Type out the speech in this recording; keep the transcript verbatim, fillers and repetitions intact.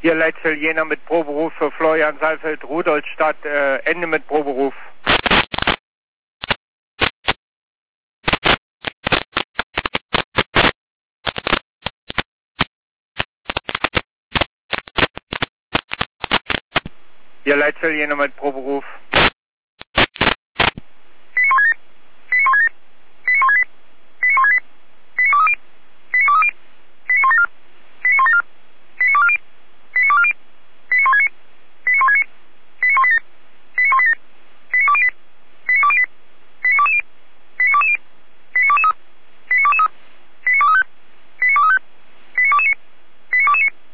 Hier Leitzel Jena mit Proberuf für Florian Saalfeld, Rudolstadt, äh, Ende mit Proberuf. Hier Leitzel Jena mit Proberuf.